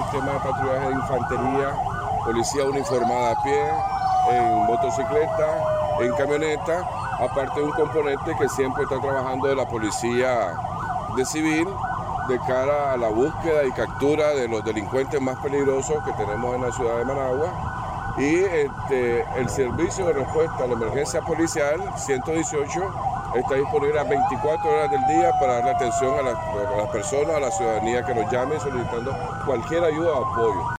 sistema de patrullaje de infantería, policía uniformada a pie, en motocicleta, en camioneta, aparte de un componente que siempre está trabajando de la policía de civil de cara a la búsqueda y captura de los delincuentes más peligrosos que tenemos en la ciudad de Managua. Y el servicio de respuesta a la emergencia policial 118 está disponible a 24 horas del día para darle atención a las personas, a la ciudadanía que nos llame solicitando cualquier ayuda o apoyo.